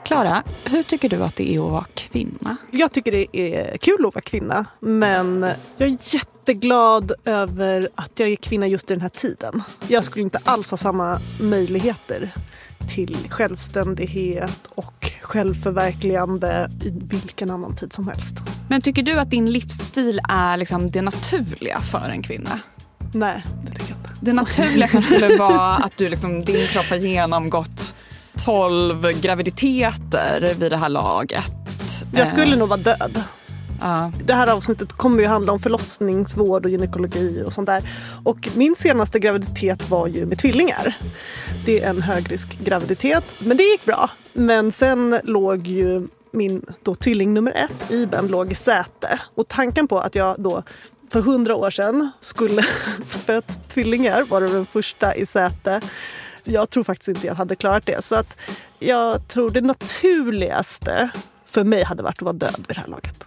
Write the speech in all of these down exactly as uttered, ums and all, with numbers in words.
Klara, hur tycker du att det är att vara kvinna? Jag tycker det är kul att vara kvinna, men jag är jätteglad över att jag är kvinna just i den här tiden. Jag skulle inte alls ha samma möjligheter till självständighet och självförverkligande i vilken annan tid som helst. Men tycker du att din livsstil är liksom det naturliga för en kvinna? Nej, det tycker jag inte. Det naturliga kanske skulle vara att du liksom, din kropp har genomgått tolv graviditeter vid det här laget. Jag skulle nog vara död. Uh. Det här avsnittet kommer ju handla om förlossningsvård och gynekologi och sånt där. Och min senaste graviditet var ju med tvillingar. Det är en högrisk graviditet, men det gick bra. Men sen låg ju min då tvilling nummer ett, Iben, låg i säte. Och tanken på att jag då för hundra år sedan skulle fött tvillingar var det den första i säte. Jag tror faktiskt inte jag hade klarat det. Så att jag tror det naturligaste för mig hade varit att vara död vid det här laget.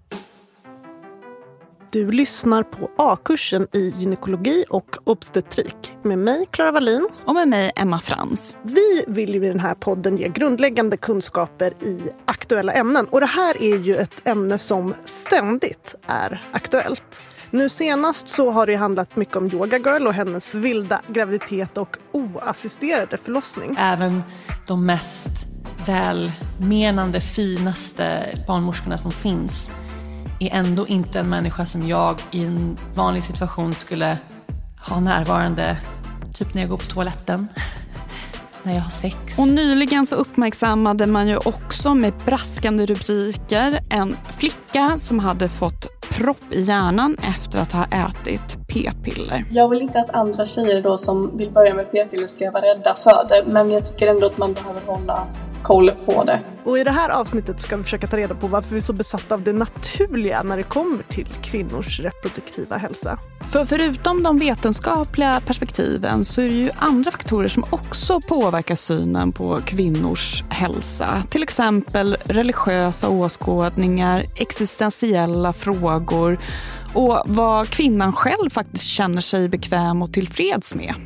Du lyssnar på A-kursen i gynekologi och obstetrik med mig, Clara Wallin. Och med mig, Emma Frans. Vi vill ju i den här podden ge grundläggande kunskaper i aktuella ämnen. Och det här är ju ett ämne som ständigt är aktuellt. Nu senast så har det handlat mycket om Yoga Girl och hennes vilda graviditet och oassisterade förlossning. Även de mest välmenande, finaste barnmorskorna som finns är ändå inte en människa som jag i en vanlig situation skulle ha närvarande, typ när jag går på toaletten, när jag har sex. Och nyligen så uppmärksammade man ju också med braskande rubriker en flicka som hade fått propp i hjärnan efter att ha ätit p-piller. Jag vill inte att andra tjejer då som vill börja med p-piller ska vara rädda för det, men jag tycker ändå att man behöver hålla koll på det. Och i det här avsnittet ska vi försöka ta reda på varför vi är så besatta av det naturliga när det kommer till kvinnors reproduktiva hälsa. För förutom de vetenskapliga perspektiven så är det ju andra faktorer som också påverkar synen på kvinnors hälsa. Till exempel religiösa åskådningar, existentiella frågor och vad kvinnan själv faktiskt känner sig bekväm och tillfreds med.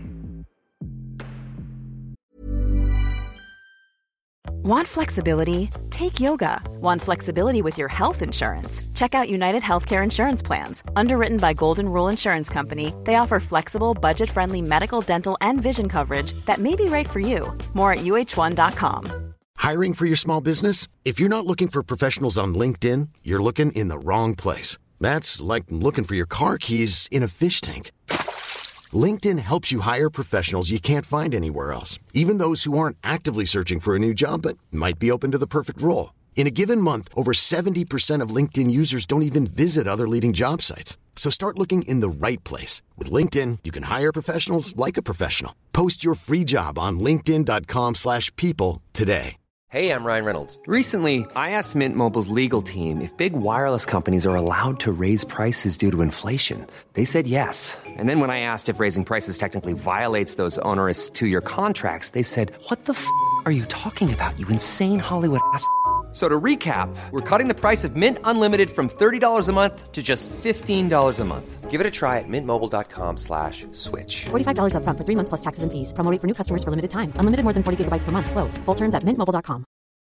Want flexibility? Take yoga. Want flexibility with your health insurance? Check out United Healthcare Insurance Plans. Underwritten by Golden Rule Insurance Company, they offer flexible, budget-friendly medical, dental, and vision coverage that may be right for you. More at U H one dot com. Hiring for your small business? If you're not looking for professionals on LinkedIn, you're looking in the wrong place. That's like looking for your car keys in a fish tank. LinkedIn helps you hire professionals you can't find anywhere else, even those who aren't actively searching for a new job but might be open to the perfect role. In a given month, over seventy percent of LinkedIn users don't even visit other leading job sites. So start looking in the right place. With LinkedIn, you can hire professionals like a professional. Post your free job on linkedin dot com slash people today. Hey, I'm Ryan Reynolds. Recently, I asked Mint Mobile's legal team if big wireless companies are allowed to raise prices due to inflation. They said yes. And then when I asked if raising prices technically violates those onerous two-year contracts, they said, what the f*** are you talking about, you insane Hollywood ass f- So to recap, we're cutting the price of Mint Unlimited from thirty dollars a month to just fifteen dollars a month. Give it a try at mintmobile.com slash switch. forty-five dollars up front for three months plus taxes and fees. Promo rate for new customers for limited time. Unlimited more than forty gigabytes per month. Slows full terms at mint mobile dot com.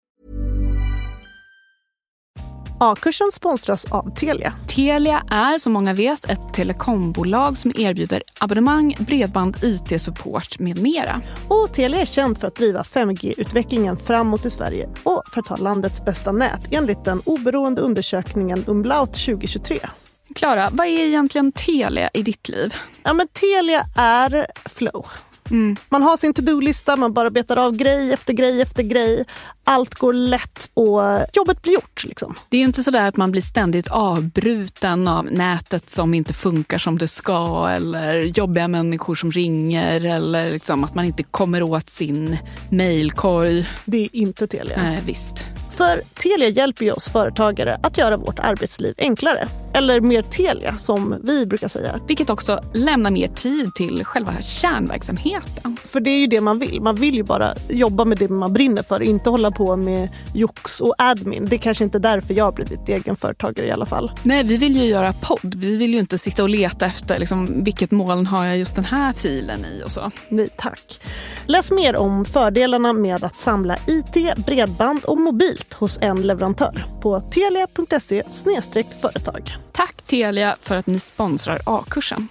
A-kursen sponsras av Telia. Telia är som många vet ett telekombolag som erbjuder abonnemang, bredband, I T-support med mera. Och Telia är känd för att driva fem G-utvecklingen framåt i Sverige och för att ha landets bästa nät enligt den oberoende undersökningen Umlaut tjugo tjugotre. Klara, vad är egentligen Telia i ditt liv? Ja, men Telia är flow. Mm. Man har sin to-do-lista, man bara betar av grej efter grej efter grej. Allt går lätt och jobbet blir gjort. Liksom. Det är ju inte så där att man blir ständigt avbruten av nätet som inte funkar som det ska, eller jobbiga människor som ringer, eller liksom att man inte kommer åt sin mejlkorg. Det är inte Telia. Nej, visst. För Telia hjälper ju oss företagare att göra vårt arbetsliv enklare. Eller mer Telia som vi brukar säga. Vilket också lämnar mer tid till själva kärnverksamheten. För det är ju det man vill. Man vill ju bara jobba med det man brinner för. Inte hålla på med jox och admin. Det är kanske inte därför jag har blivit egenföretagare i alla fall. Nej, vi vill ju göra podd. Vi vill ju inte sitta och leta efter liksom, vilket moln har jag just den här filen i och så. Nej, tack. Läs mer om fördelarna med att samla I T, bredband och mobilt hos en leverantör på telia punkt se slash företag. Tack Telia för att ni sponsrar A-kursen.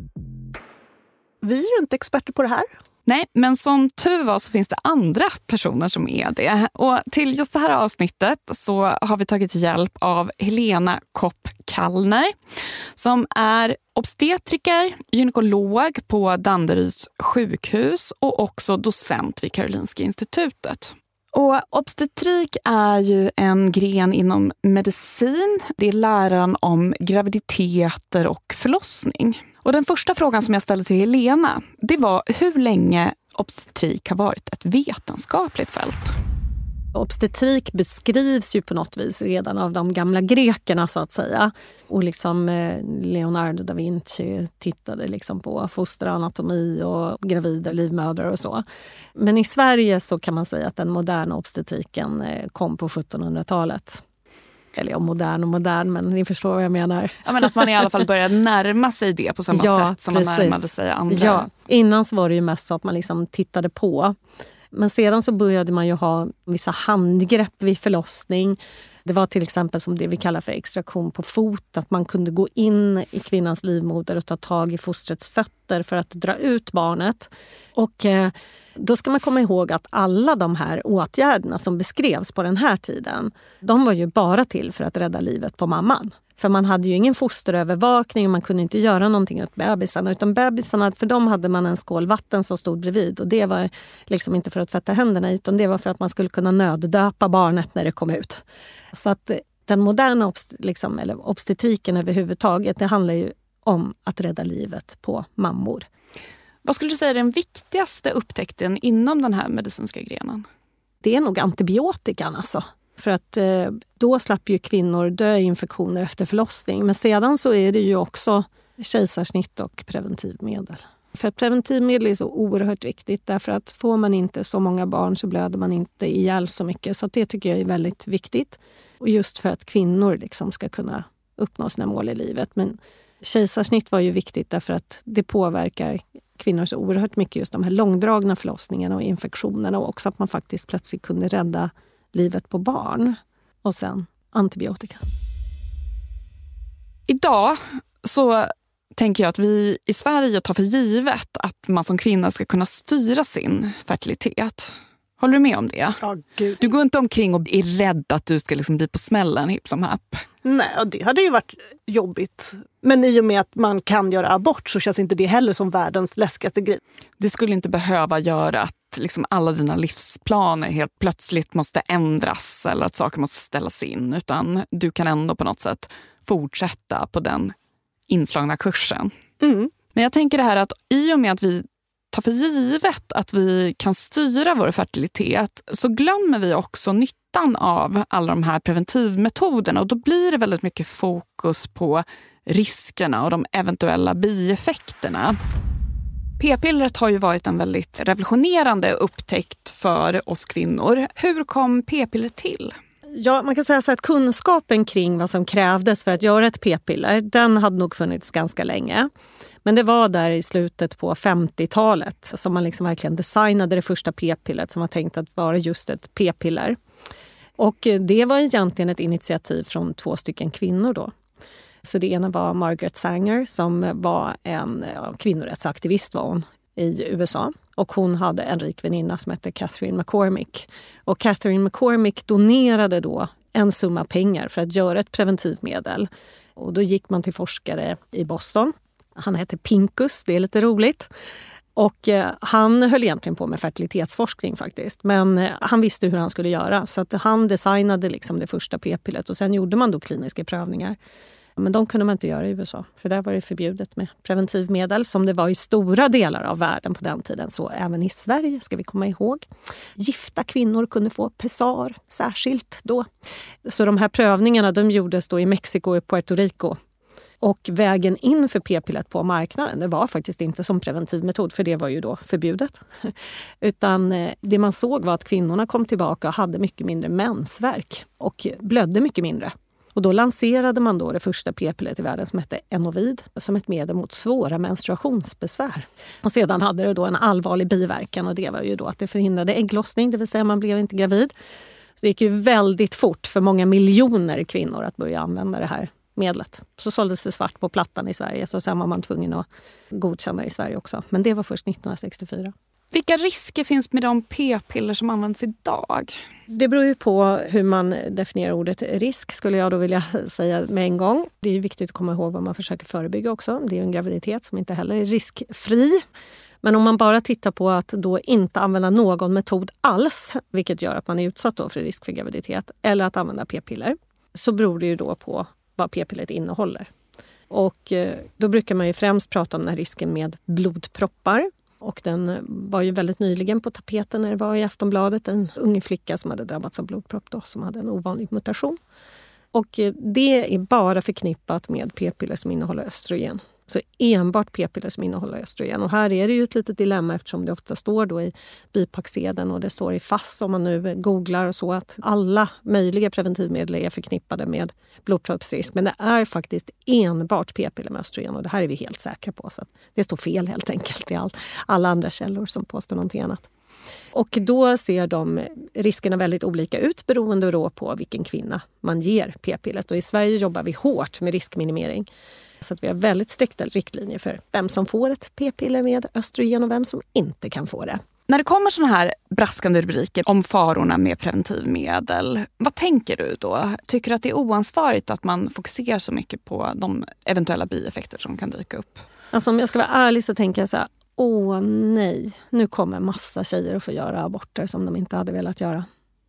Vi är ju inte experter på det här. Nej, men som tur var så finns det andra personer som är det. Och till just det här avsnittet så har vi tagit hjälp av Helena Kopp-Kallner som är obstetriker, gynekolog på Danderyds sjukhus och också docent vid Karolinska institutet. Och obstetrik är ju en gren inom medicin. Det är läran om graviditeter och förlossning. Och den första frågan som jag ställde till Helena, det var hur länge obstetrik har varit ett vetenskapligt fält. Obstetrik beskrivs ju på något vis redan av de gamla grekerna så att säga. Och liksom Leonardo da Vinci tittade liksom på fosteranatomi och gravida livmödrar och så. Men i Sverige så kan man säga att den moderna obstetriken kom på sjuttonhundratalet. Eller ja, modern och modern, men ni förstår vad jag menar. Ja, men att man i alla fall började närma sig det på samma ja, sätt som precis. Man närmade sig andra. Ja, innan så var det ju mest så att man liksom tittade på. Men sedan så började man ju ha vissa handgrepp vid förlossning. Det var till exempel som det vi kallar för extraktion på fot. Att man kunde gå in i kvinnans livmoder och ta tag i fostrets fötter för att dra ut barnet. Och eh, då ska man komma ihåg att alla de här åtgärderna som beskrevs på den här tiden, de var ju bara till för att rädda livet på mamman. För man hade ju ingen fosterövervakning och man kunde inte göra någonting åt bebisarna. Utan bebisarna, för dem hade man en skål vatten som stod bredvid. Och det var liksom inte för att tvätta händerna, utan det var för att man skulle kunna nöddöpa barnet när det kom ut. Så att den moderna obst- liksom, eller obstetriken överhuvudtaget, det handlar ju om att rädda livet på mammor. Vad skulle du säga är den viktigaste upptäckten inom den här medicinska grenen? Det är nog antibiotikan alltså. För att eh, då slapp ju kvinnor dö i infektioner efter förlossning. Men sedan så är det ju också kejsarsnitt och preventivmedel. För preventivmedel är så oerhört viktigt. Därför att får man inte så många barn så blöder man inte ihjäl så mycket. Så det tycker jag är väldigt viktigt. Och just för att kvinnor liksom ska kunna uppnå sina mål i livet. Men kejsarsnitt var ju viktigt därför att det påverkar kvinnor så oerhört mycket. Just de här långdragna förlossningarna och infektionerna. Och också att man faktiskt plötsligt kunde rädda livet på barn. Och sen antibiotika. Idag så tänker jag att vi i Sverige tar för givet att man som kvinna ska kunna styra sin fertilitet. Håller du med om det? Ja, gud. Du går inte omkring och är rädd att du ska liksom bli på smällen hipp som happ. Nej, och det hade ju varit jobbigt. Men i och med att man kan göra abort så känns inte det heller som världens läskigaste grej. Det skulle inte behöva göra att liksom alla dina livsplaner helt plötsligt måste ändras eller att saker måste ställas in. Utan du kan ändå på något sätt fortsätta på den inslagna kursen. Mm. Men jag tänker det här att i och med att vi tar för givet att vi kan styra vår fertilitet så glömmer vi också nyttan av alla de här preventivmetoderna och då blir det väldigt mycket fokus på riskerna och de eventuella bieffekterna. P-pillret har ju varit en väldigt revolutionerande upptäckt för oss kvinnor. Hur kom p-pillret till? Ja, man kan säga så att kunskapen kring vad som krävdes för att göra ett p-piller, den hade nog funnits ganska länge. Men det var där i slutet på femtiotalet som man liksom verkligen designade det första p-pillret som var tänkt att vara just ett p-piller. Och det var egentligen ett initiativ från två stycken kvinnor då. Så det ena var Margaret Sanger som var en ja, kvinnorättsaktivist var hon i U S A. Och hon hade en rik väninna som hette Catherine McCormick. Och Catherine McCormick donerade då en summa pengar för att göra ett preventivmedel. Och då gick man till forskare i Boston. Han hette Pincus, det är lite roligt. Och eh, han höll egentligen på med fertilitetsforskning faktiskt. Men eh, han visste hur han skulle göra. Så att han designade liksom det första p-pillret. Och sen gjorde man då kliniska prövningar. Men de kunde man inte göra i U S A. För där var det förbjudet med preventivmedel. Som det var i stora delar av världen på den tiden. Så även i Sverige ska vi komma ihåg. Gifta kvinnor kunde få pessar särskilt då. Så de här prövningarna de gjordes då i Mexiko och Puerto Rico. Och vägen in för p-piller på marknaden, det var faktiskt inte som preventivmetod, för det var ju då förbjudet. Utan det man såg var att kvinnorna kom tillbaka och hade mycket mindre mensvärk och blödde mycket mindre. Och då lanserade man då det första p-pillret i världen som hette Enovid som ett medel mot svåra menstruationsbesvär. Och sedan hade det då en allvarlig biverkan, och det var ju då att det förhindrade ägglossning, det vill säga man blev inte gravid. Så det gick ju väldigt fort för många miljoner kvinnor att börja använda det här medlet. Så såldes det svart på plattan i Sverige, så sen var man tvungen att godkänna det i Sverige också. Men det var först nittonhundrasextiofyra. Vilka risker finns med de p-piller som används idag? Det beror ju på hur man definierar ordet risk, skulle jag då vilja säga med en gång. Det är viktigt att komma ihåg vad man försöker förebygga också. Det är en graviditet som inte heller är riskfri. Men om man bara tittar på att då inte använda någon metod alls, vilket gör att man är utsatt då för risk för graviditet, eller att använda p-piller, så beror det ju då på vad p-pillret innehåller. Och då brukar man ju främst prata om den här risken med blodproppar. Och den var ju väldigt nyligen på tapeten när det var i Aftonbladet. En ung flicka som hade drabbats av blodpropp då, som hade en ovanlig mutation. Och det är bara förknippat med p-piller som innehåller östrogen. Så enbart p-piller som innehåller östrogen. Och här är det ju ett litet dilemma eftersom det ofta står då i bipacksedeln och det står i F A S om man nu googlar och så, att alla möjliga preventivmedel är förknippade med blodproppsrisk. Men det är faktiskt enbart p-piller med östrogen, och det här är vi helt säkra på. Så att det står fel helt enkelt i all, alla andra källor som påstår någonting annat. Och då ser de riskerna väldigt olika ut beroende då på vilken kvinna man ger p-pillret. Och i Sverige jobbar vi hårt med riskminimering. Så att vi har väldigt strikta riktlinjer för vem som får ett p-piller med östrogen och vem som inte kan få det. När det kommer såna här braskande rubriker om farorna med preventivmedel, vad tänker du då? Tycker du att det är oansvarigt att man fokuserar så mycket på de eventuella bieffekter som kan dyka upp? Alltså om jag ska vara ärlig så tänker jag så här, åh nej, nu kommer massa tjejer att få göra aborter som de inte hade velat göra.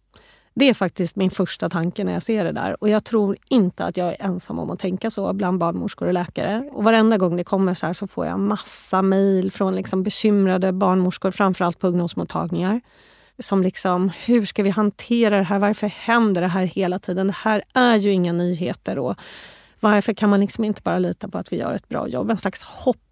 Det är faktiskt min första tanke när jag ser det där. Och jag tror inte att jag är ensam om att tänka så bland barnmorskor och läkare. Och varenda gång det kommer så här så får jag massa mejl från liksom bekymrade barnmorskor, framförallt på ungdomsmottagningar. Som liksom, hur ska vi hantera det här? Varför händer det här hela tiden? Det här är ju inga nyheter. Och varför kan man liksom inte bara lita på att vi gör ett bra jobb? En slags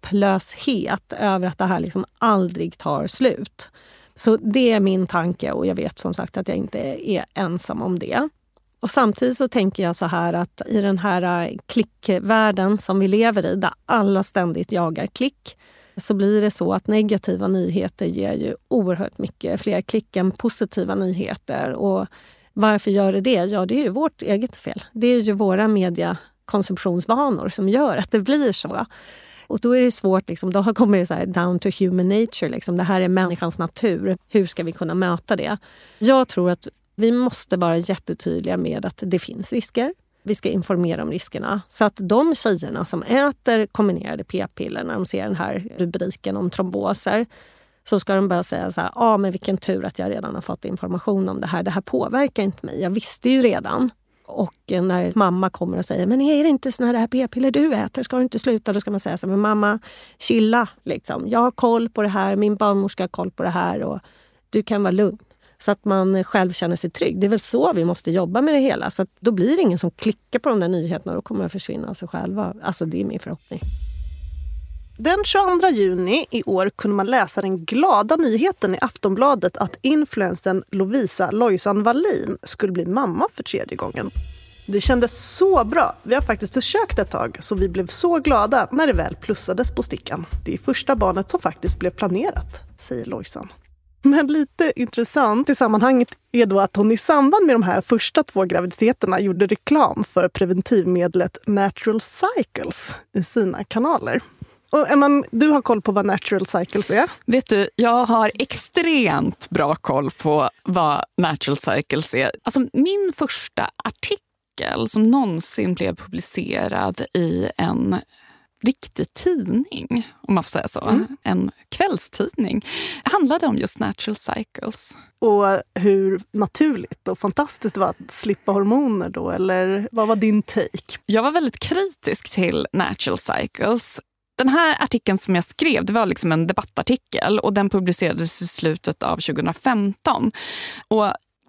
hopplöshet över att det här liksom aldrig tar slut. Så det är min tanke, och jag vet som sagt att jag inte är ensam om det. Och samtidigt så tänker jag så här att i den här klickvärlden som vi lever i, där alla ständigt jagar klick, så blir det så att negativa nyheter ger ju oerhört mycket fler klick än positiva nyheter. Och varför gör det det? Ja, det är ju vårt eget fel. Det är ju våra mediekonsumtionsvanor som gör att det blir så. Och då är det svårt, liksom, då kommer det så här down to human nature. Liksom. Det här är människans natur. Hur ska vi kunna möta det? Jag tror att vi måste vara jättetydliga med att det finns risker. Vi ska informera om riskerna. Så att de tjejerna som äter kombinerade p-piller, när de ser den här rubriken om tromboser, så ska de bara säga så här, ja ah, men vilken tur att jag redan har fått information om det här. Det här påverkar inte mig. Jag visste ju redan. Och när mamma kommer och säger, men är det inte såna här p-piller du äter? Ska du inte sluta? Då ska man säga så här, men mamma, chilla liksom. Jag har koll på det här, min barnmorska har koll på det här och du kan vara lugn. Så att man själv känner sig trygg. Det är väl så vi måste jobba med det hela. Så att då blir det ingen som klickar på de där nyheterna och då kommer de försvinna av sig själva. Alltså det är min förhoppning. Den tjugoandra juni i år kunde man läsa den glada nyheten i Aftonbladet att influencern Lovisa Lojsan Wallin skulle bli mamma för tredje gången. Det kändes så bra. Vi har faktiskt försökt ett tag, så vi blev så glada när det väl plussades på stickan. Det är första barnet som faktiskt blev planerat, säger Lojsan. Men lite intressant i sammanhanget är då att hon i samband med de här första två graviditeterna gjorde reklam för preventivmedlet Natural Cycles i sina kanaler. Och Emma, du har koll på vad Natural Cycles är? Vet du, jag har extremt bra koll på vad Natural Cycles är. Alltså min första artikel som någonsin blev publicerad i en riktig tidning, om man får säga så, mm. en kvällstidning, handlade om just Natural Cycles. Och hur naturligt och fantastiskt det var att slippa hormoner då, eller vad var din take? Jag var väldigt kritisk till Natural Cycles. Den här artikeln som jag skrev, det var liksom en debattartikel och den publicerades i slutet av tjugohundrafemton. Och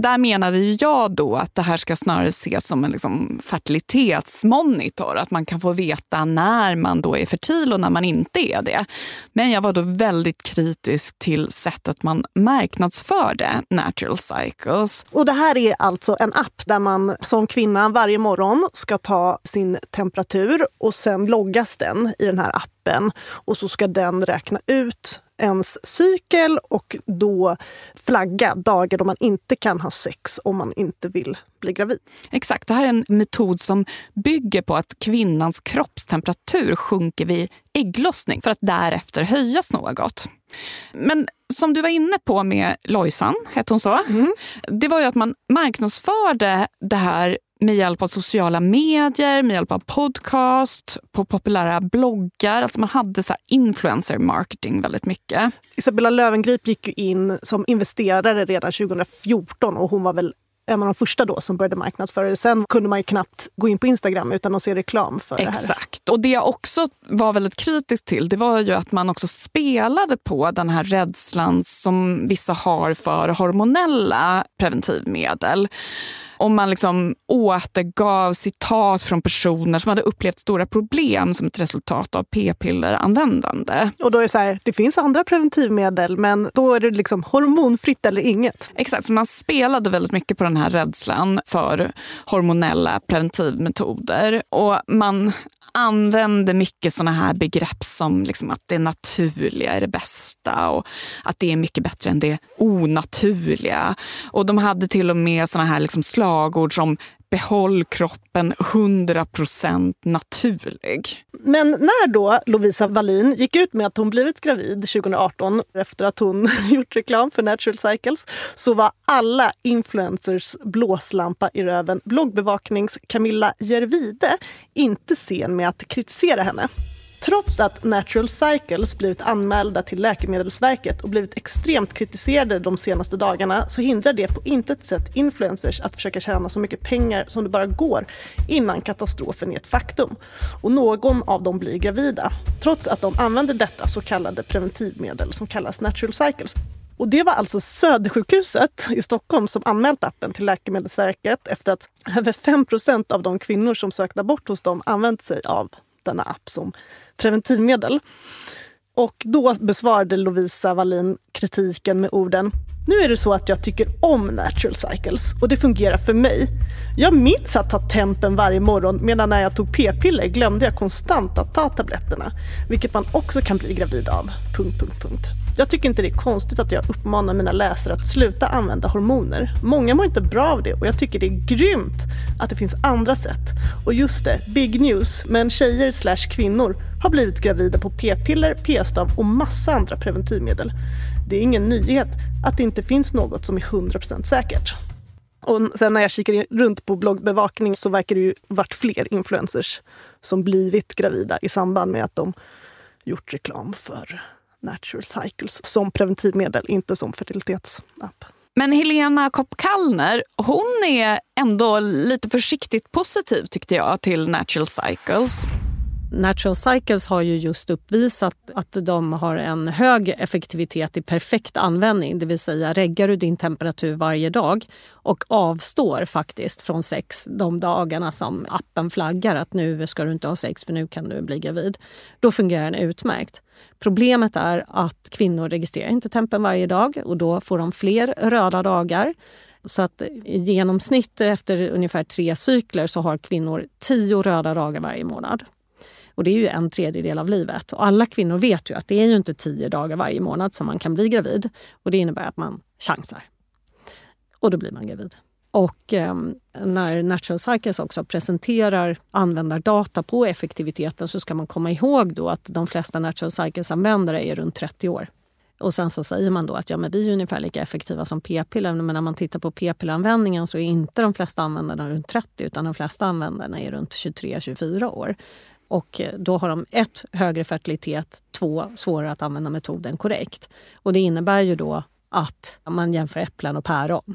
där menade jag då att det här ska snarare ses som en liksom fertilitetsmonitor. Att man kan få veta när man då är fertil och när man inte är det. Men jag var då väldigt kritisk till sättet man marknadsförde Natural Cycles. Och det här är alltså en app där man som kvinna varje morgon ska ta sin temperatur och sen loggas den i den här appen. Och så ska den räkna ut ens cykel och då flagga dagar då man inte kan ha sex om man inte vill bli gravid. Exakt, det här är en metod som bygger på att kvinnans kroppstemperatur sjunker vid ägglossning för att därefter höjas något. Men som du var inne på med Lojsan, hette hon så, mm. det var ju att man marknadsförde det här med hjälp av sociala medier, med hjälp av podcast, på populära bloggar. Alltså man hade så här influencer marketing väldigt mycket. Isabella Löwengrip gick ju in som investerare redan tjugohundrafjorton och hon var väl en av de första då som började marknadsföra det. Sen kunde man ju knappt gå in på Instagram utan att se reklam för det här. Exakt. Och det jag också var väldigt kritisk till, det var ju att man också spelade på den här rädslan som vissa har för hormonella preventivmedel. Om man liksom återgav citat från personer som hade upplevt stora problem som ett resultat av p-pilleranvändande. Och då är det så här, det finns andra preventivmedel men då är det liksom hormonfritt eller inget. Exakt, så man spelade väldigt mycket på den här rädslan för hormonella preventivmetoder. Och man använde mycket såna här begrepp som liksom att det naturliga är det bästa och att det är mycket bättre än det onaturliga. Och de hade till och med såna här liksom slagord som behåll kroppen hundra procent naturlig. Men när då Lovisa Wallin gick ut med att hon blivit gravid tjugohundraarton efter att hon gjort reklam för Natural Cycles så var alla influencers blåslampa i röven bloggbevaknings Camilla Järvide inte sen med att kritisera henne. Trots att Natural Cycles blivit anmälda till Läkemedelsverket och blivit extremt kritiserade de senaste dagarna så hindrar det på intet sätt influencers att försöka tjäna så mycket pengar som det bara går innan katastrofen är ett faktum. Och någon av dem blir gravida, trots att de använder detta så kallade preventivmedel som kallas Natural Cycles. Och det var alltså Södersjukhuset i Stockholm som anmält appen till Läkemedelsverket efter att över fem procent av de kvinnor som sökte abort hos dem använt sig av denna app som preventivmedel. Och då besvarade Lovisa Wallin kritiken med orden: nu är det så att jag tycker om Natural Cycles och det fungerar för mig. Jag minns att ta tempen varje morgon medan när jag tog p-piller glömde jag konstant att ta tabletterna, vilket man också kan bli gravid av. Punkt, punkt, punkt. Jag tycker inte det är konstigt att jag uppmanar mina läsare att sluta använda hormoner. Många mår inte bra av det och jag tycker det är grymt att det finns andra sätt. Och just det, big news, men tjejer slash kvinnor har blivit gravida på p-piller, p-stav och massa andra preventivmedel. Det är ingen nyhet att det inte finns något som är hundra procent säkert. Och sen när jag kikar runt på bloggbevakning så verkar det ju varit fler influencers som blivit gravida i samband med att de gjort reklam för Natural Cycles som preventivmedel, inte som fertilitetsapp. Men Helena Kopp-Kallner, hon är ändå lite försiktigt positiv tyckte jag till Natural Cycles. Natural Cycles har ju just uppvisat att de har en hög effektivitet i perfekt användning. Det vill säga reggar du din temperatur varje dag och avstår faktiskt från sex de dagarna som appen flaggar att nu ska du inte ha sex för nu kan du bli gravid. Då fungerar den utmärkt. Problemet är att kvinnor registrerar inte tempen varje dag och då får de fler röda dagar. Så att i genomsnitt efter ungefär tre cykler så har kvinnor tio röda dagar varje månad. Och det är ju en tredjedel av livet. Och alla kvinnor vet ju att det är ju inte tio dagar varje månad som man kan bli gravid. Och det innebär att man chansar. Och då blir man gravid. Och eh, när Natural Cycles också presenterar användardata på effektiviteten så ska man komma ihåg då att de flesta Natural Cycles-användare är runt trettio år. Och sen så säger man då att ja, men vi är ungefär lika effektiva som p-piller. Men när man tittar på p-pilleranvändningen så är inte de flesta användarna runt trettio utan de flesta användarna är runt tjugotre till tjugofyra år. Och då har de ett, högre fertilitet, två, svårare att använda metoden korrekt. Och det innebär ju då att man jämför äpplen och päron.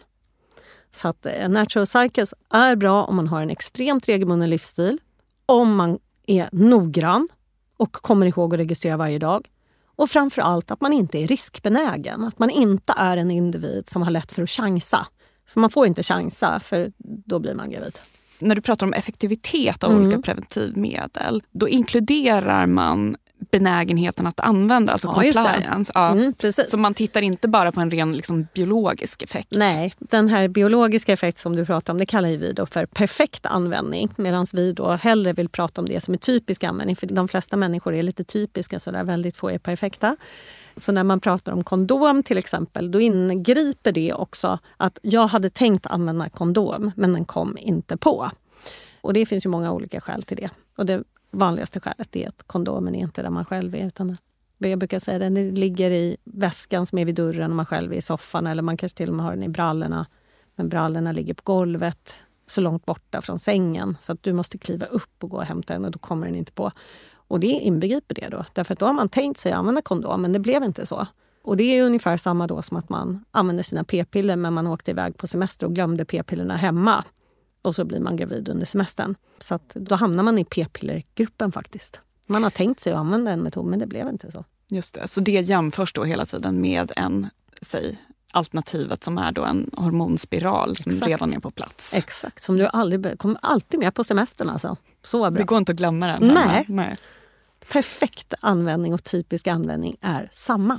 Så att Natural Cycles är bra om man har en extremt regelbunden livsstil, om man är noggrann och kommer ihåg att registrera varje dag. Och framförallt att man inte är riskbenägen, att man inte är en individ som har lätt för att chansa. För man får inte chansa, för då blir man gravid. När du pratar om effektivitet av Mm. olika preventivmedel, då inkluderar man benägenheten att använda, alltså Ja, compliance. Ja. Mm, precis. Så man tittar inte bara på en ren liksom, biologisk effekt. Nej, den här biologiska effekt som du pratar om, det kallar vi då för perfekt användning. Medan vi då hellre vill prata om det som är typisk användning. För de flesta människor är lite typiska, så där väldigt få är perfekta. Så när man pratar om kondom till exempel, då ingriper det också att jag hade tänkt använda kondom, men den kom inte på. Och det finns ju många olika skäl till det. Och det vanligaste skälet är att kondomen är inte där man själv är, utan jag brukar säga att den ligger i väskan som är vid dörren och man själv är i soffan, eller man kanske till och med har den i brallorna. Men brallorna ligger på golvet så långt borta från sängen så att du måste kliva upp och gå och hämta den, och då kommer den inte på. Och det inbegriper det då. Därför att då har man tänkt sig att använda kondom, men det blev inte så. Och det är ungefär samma då som att man använder sina p-piller, men man åkte iväg på semester och glömde p-pillerna hemma. Och så blir man gravid under semestern. Så att då hamnar man i p-pillergruppen faktiskt. Man har tänkt sig att använda en metod, men det blev inte så. Just det, så det jämförs då hela tiden med en, säg, alternativet som är då en hormonspiral som Exakt. redan är på plats. Exakt, som du aldrig kommer alltid med på semestern alltså. Så bra. Det går inte att glömma den. Nej. Nej. Perfekt användning och typisk användning är samma.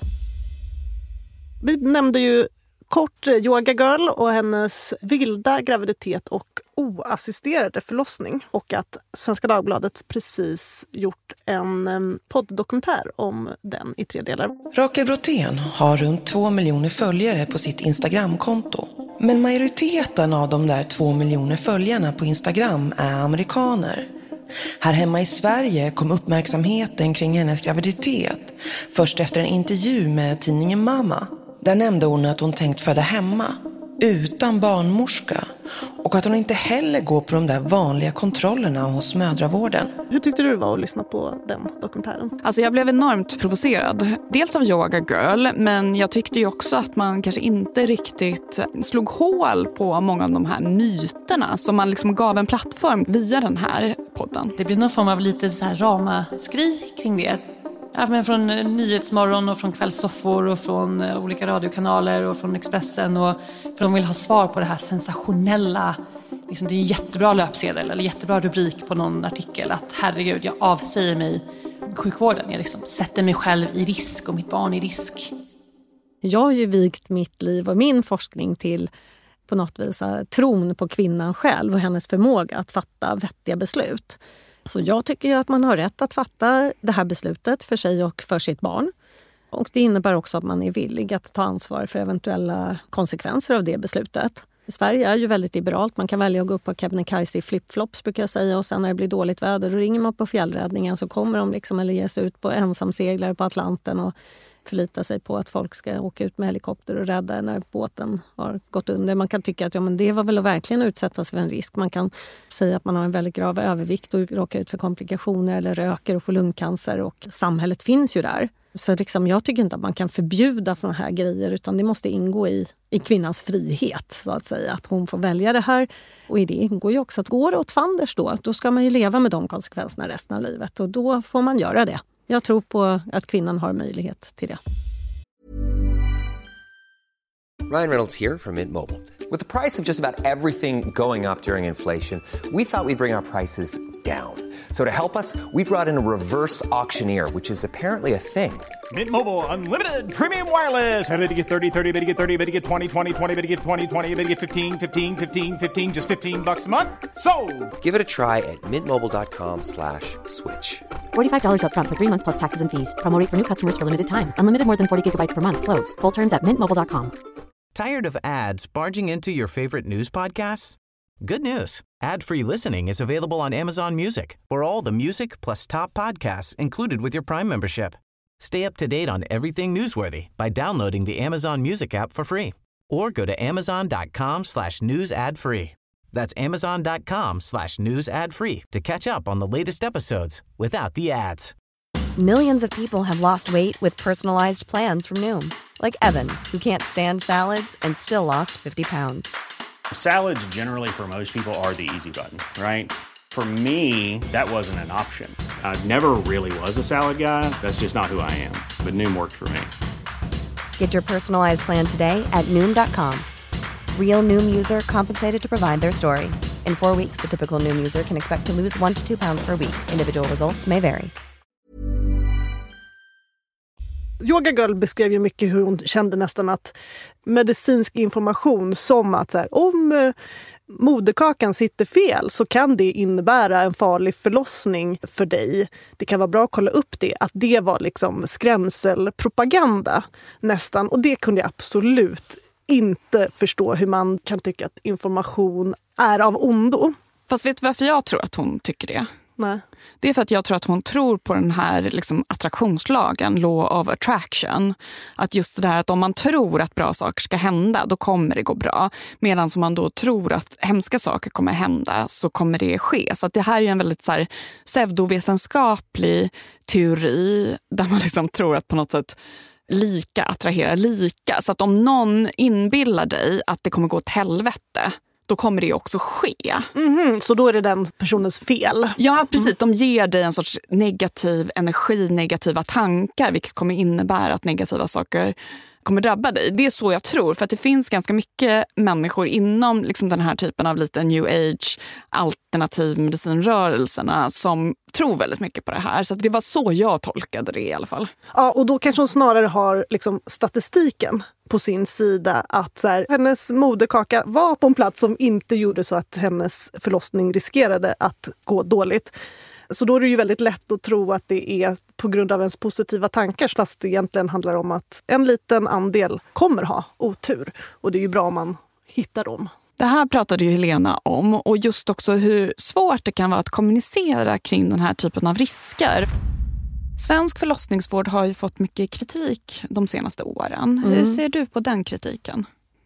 Vi nämnde ju kort Yoga Girl och hennes vilda graviditet och oassisterade förlossning. Och att Svenska Dagbladet precis gjort en podddokumentär om den i tre delar. Rakel Brotén har runt två miljoner följare på sitt Instagramkonto. Men majoriteten av de där två miljoner följarna på Instagram är amerikaner. Här hemma i Sverige kom uppmärksamheten kring hennes graviditet först efter en intervju med tidningen Mamma. Där nämnde hon att hon tänkt föda hemma, utan barnmorska, och att hon inte heller går på de där vanliga kontrollerna hos mödravården. Hur tyckte du det var att lyssna på den dokumentären? Alltså jag blev enormt provocerad. Dels av Yoga Girl, men jag tyckte ju också att man kanske inte riktigt slog hål på många av de här myterna som man liksom gav en plattform via den här podden. Det blir någon form av lite så här ramaskri kring det. Även från Nyhetsmorgon och från kvällssoffor och från olika radiokanaler och från Expressen. Och för de vill ha svar på det här sensationella. Liksom det är en jättebra löpsedel eller jättebra rubrik på någon artikel. Att herregud, jag avsäger mig sjukvården. Jag liksom sätter mig själv i risk och mitt barn i risk. Jag har ju vikt mitt liv och min forskning till på något vis tron på kvinnan själv och hennes förmåga att fatta vettiga beslut. Så jag tycker ju att man har rätt att fatta det här beslutet för sig och för sitt barn. Och det innebär också att man är villig att ta ansvar för eventuella konsekvenser av det beslutet. Sverige är ju väldigt liberalt. Man kan välja att gå upp på Kebnekaise i flipflops brukar jag säga. Och sen när det blir dåligt väder då ringer man på fjällräddningen, så kommer de liksom eller ger sig ut på ensamseglare på Atlanten och förlita sig på att folk ska åka ut med helikopter och rädda när båten har gått under. Man kan tycka att ja, men det var väl att verkligen utsättas för en risk. Man kan säga att man har en väldigt grav övervikt och råkar ut för komplikationer eller röker och får lungcancer, och samhället finns ju där. Så liksom, jag tycker inte att man kan förbjuda såna här grejer, utan det måste ingå i, i kvinnans frihet så att säga, att hon får välja det här. Och i det ingår ju också att går det åt fanders då, då ska man ju leva med de konsekvenserna resten av livet, och då får man göra det. Jag tror på att kvinnan har möjlighet till det. Ryan Reynolds here from Mint Mobile. With the price of just about everything going up during inflation, we thought we'd bring our prices down. So to help us, we brought in a reverse auctioneer, which is apparently a thing. Mint Mobile Unlimited Premium Wireless. How to get thirty, thirty, how to get thirty, how to get twenty, twenty, twenty, how to get twenty, twenty, how to get fifteen, fifteen, fifteen, fifteen, just fifteen bucks a month? Sold! Give it a try at mintmobile.com slash switch. forty-five dollars up front for three months plus taxes and fees. Promo rate for new customers for limited time. Unlimited more than forty gigabytes per month slows. Full terms at mint mobile dot com. Tired of ads barging into your favorite news podcasts? Good news. Ad-free listening is available on Amazon Music for all the music plus top podcasts included with your Prime membership. Stay up to date on everything newsworthy by downloading the Amazon Music app for free or go to amazon.com slash news ad free. That's amazon.com slash news ad free to catch up on the latest episodes without the ads. Millions of people have lost weight with personalized plans from Noom. Like Evan, who can't stand salads and still lost fifty pounds. Salads generally for most people are the easy button, right? For me, that wasn't an option. I never really was a salad guy. That's just not who I am. But Noom worked for me. Get your personalized plan today at noom dot com. Real Noom user compensated to provide their story. In four weeks, the typical Noom user can expect to lose one to two pounds per week. Individual results may vary. Yoga Girl beskrev ju mycket hur hon kände nästan att medicinsk information som att så här, om eh, moderkakan sitter fel så kan det innebära en farlig förlossning för dig. Det kan vara bra att kolla upp det. Att det var liksom skrämselpropaganda nästan. Och det kunde jag absolut inte förstå hur man kan tycka att information är av ondo. Fast vet du varför jag tror att hon tycker det? Nej. Det är för att jag tror att hon tror på den här liksom, attraktionslagen, law of attraction. Att just det där att om man tror att bra saker ska hända, då kommer det gå bra. Medan om man då tror att hemska saker kommer hända, så kommer det ske. Så att det här är ju en väldigt så här, pseudovetenskaplig teori där man liksom tror att på något sätt lika attraherar lika. Så att om någon inbillar dig att det kommer gå åt helvete, då kommer det också ske. Mm-hmm. Så då är det den personens fel? Ja, precis. De ger dig en sorts negativ energi, negativa tankar, vilket kommer innebära att negativa saker kommer drabba dig. Det är så jag tror, för att det finns ganska mycket människor inom liksom den här typen av lite new age alternativ medicinrörelserna som tror väldigt mycket på det här. Så att det var så jag tolkade det i alla fall. Ja, och då kanske hon snarare har liksom statistiken på sin sida, att så här, hennes moderkaka var på en plats som inte gjorde så att hennes förlossning riskerade att gå dåligt. Så då är det ju väldigt lätt att tro att det är på grund av ens positiva tankar, fast det egentligen handlar om att en liten andel kommer ha otur. Och det är ju bra om man hittar dem. Det här pratade ju Helena om, och just också hur svårt det kan vara att kommunicera kring den här typen av risker. Svensk förlossningsvård har ju fått mycket kritik de senaste åren. Mm. Hur ser du på den kritiken?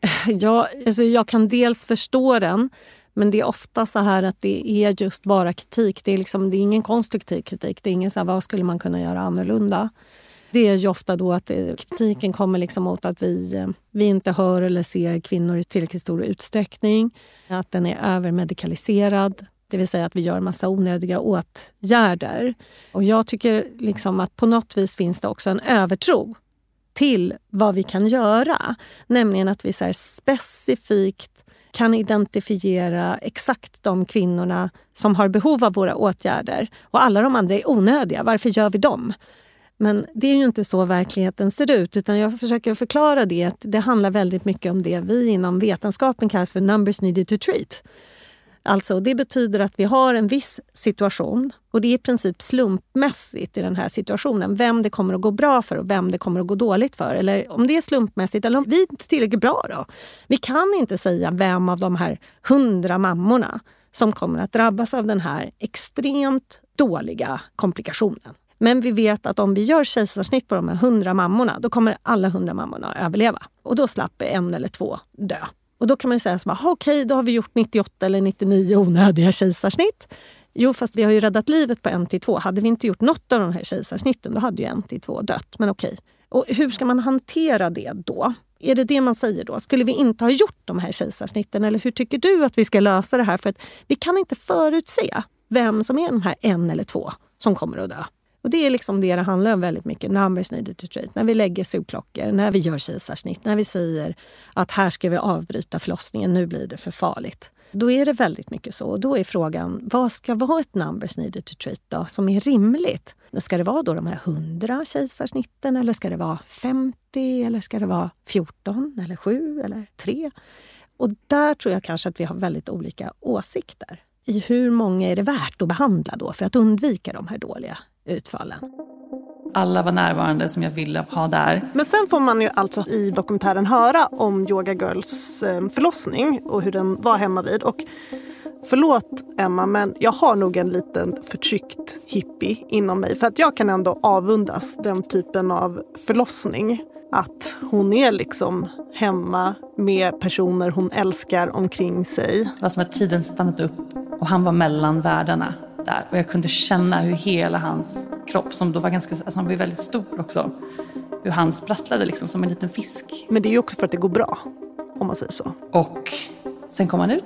Ja, alltså jag kan dels förstå den, men det är ofta så här att det är just bara kritik. Det är, liksom, det är ingen konstruktiv kritik. Det är ingen så här, vad skulle man kunna göra annorlunda? Det är ju ofta då att kritiken kommer liksom mot att vi, vi inte hör eller ser kvinnor i tillräckligt stor utsträckning. Att den är övermedikaliserad. Det vill säga att vi gör massa onödiga åtgärder. Och jag tycker liksom att på något vis finns det också en övertro till vad vi kan göra. Nämligen att vi så här specifikt kan identifiera exakt de kvinnorna som har behov av våra åtgärder. Och alla de andra är onödiga. Varför gör vi dem? Men det är ju inte så verkligheten ser ut, utan jag försöker förklara det. Att det handlar väldigt mycket om det vi inom vetenskapen kallas för numbers needed to treat. Alltså det betyder att vi har en viss situation, och det är i princip slumpmässigt i den här situationen vem det kommer att gå bra för och vem det kommer att gå dåligt för. Eller om det är slumpmässigt eller om vi inte är tillräckligt bra då. Vi kan inte säga vem av de här hundra mammorna som kommer att drabbas av den här extremt dåliga komplikationen. Men vi vet att om vi gör kejsarsnitt på de här hundra mammorna, då kommer alla hundra mammorna överleva. Och då slapp en eller två dö. Och då kan man ju säga så här, okej, då har vi gjort nittioåtta eller nittionio onödiga kejsarsnitt. Jo, fast vi har ju räddat livet på en till två. Hade vi inte gjort något av de här kejsarsnitten, då hade ju en till två dött. Men okej. Och hur ska man hantera det då? Är det det man säger då? Skulle vi inte ha gjort de här kejsarsnitten? Eller hur tycker du att vi ska lösa det här? För att vi kan inte förutse vem som är de här en eller två som kommer att dö. Och det är liksom det det handlar om väldigt mycket. Numbers needed to treat. När vi lägger sugklockor, när vi gör kejsarsnitt, när vi säger att här ska vi avbryta förlossningen, nu blir det för farligt. Då är det väldigt mycket så. Och då är frågan, vad ska vara ett numbers needed to treat då, som är rimligt? Ska det vara då de här hundra kejsarsnitten, eller ska det vara femtio, eller ska det vara fjorton eller sju eller tre? Och där tror jag kanske att vi har väldigt olika åsikter. I hur många är det värt att behandla då för att undvika de här dåliga utfallen? Alla var närvarande som jag ville ha där. Men sen får man ju alltså i dokumentären höra om Yoga Girls förlossning och hur den var hemma vid. Och förlåt Emma, men jag har nog en liten förtryckt hippie inom mig. För att jag kan ändå avundas den typen av förlossning. Att hon är liksom hemma med personer hon älskar omkring sig. Det var som att tiden stannat upp och han var mellan världarna där. Och jag kunde känna hur hela hans kropp, som då var ganska, alltså han var ju väldigt stor också, hur han sprattlade liksom som en liten fisk. Men det är ju också för att det går bra, om man säger så. Och sen kom han ut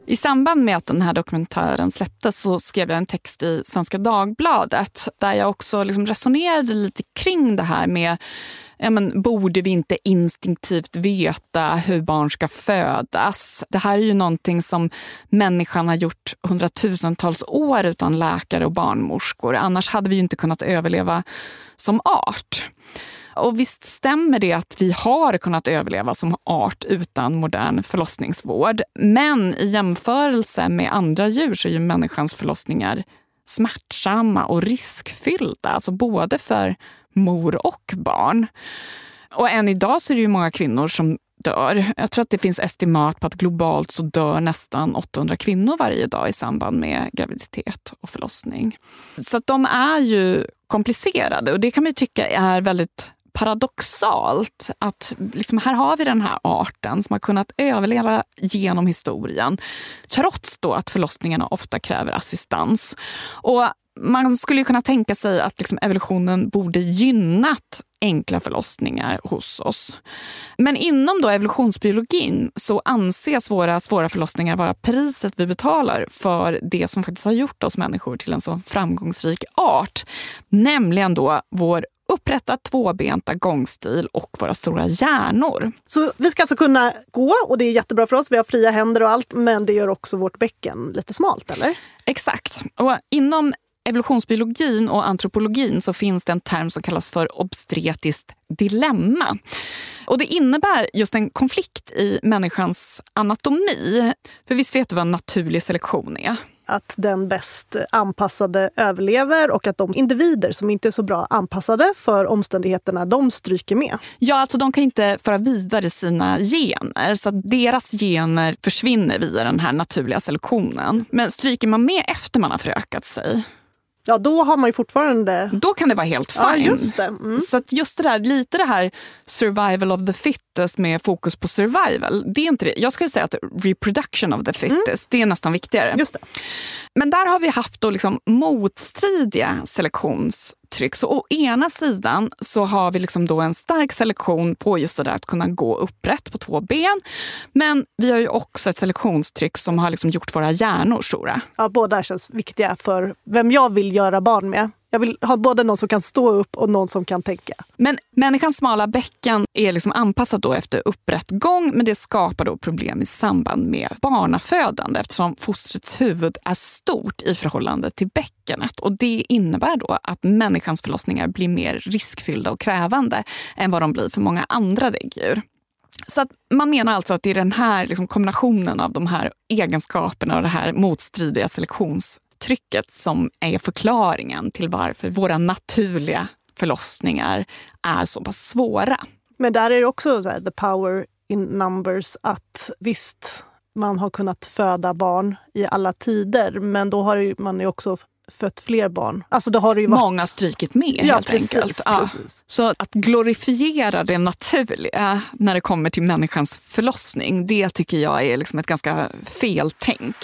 I samband med att den här dokumentären släpptes så skrev jag en text i Svenska Dagbladet där jag också liksom resonerade lite kring det här med ja, men, borde vi inte instinktivt veta hur barn ska födas? Det här är ju någonting som människan har gjort hundratusentals år utan läkare och barnmorskor. Annars hade vi ju inte kunnat överleva som art. Och visst stämmer det att vi har kunnat överleva som art utan modern förlossningsvård. Men i jämförelse med andra djur så är ju människans förlossningar smärtsamma och riskfyllda. Alltså både för mor och barn. Och än idag så är det ju många kvinnor som dör. Jag tror att det finns estimat på att globalt så dör nästan åttahundra kvinnor varje dag i samband med graviditet och förlossning. Så att de är ju komplicerade och det kan man ju tycka är väldigt paradoxalt att liksom här har vi den här arten som har kunnat överleva genom historien trots då att förlossningarna ofta kräver assistans. Och man skulle ju kunna tänka sig att liksom evolutionen borde gynnat enkla förlossningar hos oss. Men inom då evolutionsbiologin så anses våra svåra förlossningar vara priset vi betalar för det som faktiskt har gjort oss människor till en så framgångsrik art. Nämligen då vår upprätta tvåbenta gångstil och våra stora hjärnor. Så vi ska alltså kunna gå och det är jättebra för oss. Vi har fria händer och allt, men det gör också vårt bäcken lite smalt, eller? Exakt. Och inom evolutionsbiologin och antropologin så finns det en term som kallas för obstetriskt dilemma. Och det innebär just en konflikt i människans anatomi. För visst vet du vad naturlig selektion är? Att den bäst anpassade överlever och att de individer som inte är så bra anpassade för omständigheterna, de stryker med. Ja, alltså de kan inte föra vidare sina gener så att deras gener försvinner via den här naturliga selektionen. Men stryker man med efter man har förökat sig, ja, då har man ju fortfarande... Då kan det vara helt fine. Ja, just det. Mm. Så att just det där, lite det här survival of the fittest med fokus på survival, det är inte det. Jag skulle säga att reproduction of the fittest, mm. det är nästan viktigare. Just det. Men där har vi haft då liksom motstridiga selektionstryck. Så å ena sidan så har vi liksom då en stark selektion på just det där att kunna gå upprätt på två ben. Men vi har ju också ett selektionstryck som har liksom gjort våra hjärnor stora. Ja, båda känns viktiga för vem jag vill göra barn med. Jag vill ha både någon som kan stå upp och någon som kan tänka. Men människans smala bäcken är liksom anpassat då efter upprätt gång, men det skapar då problem i samband med barnafödande eftersom fostrets huvud är stort i förhållande till bäckenet. Och det innebär då att människans förlossningar blir mer riskfyllda och krävande än vad de blir för många andra däggdjur. Så att man menar alltså att det är den här liksom kombinationen av de här egenskaperna och det här motstridiga selektions trycket som är förklaringen till varför våra naturliga förlossningar är så pass svåra. Men där är det också där, the power in numbers, att visst, man har kunnat föda barn i alla tider, men då har man ju också fött fler barn. Alltså då har det ju varit... Många strykit med, ja, helt precis, enkelt. Ja. Precis. Så att glorifiera det naturliga när det kommer till människans förlossning, det tycker jag är liksom ett ganska feltänk.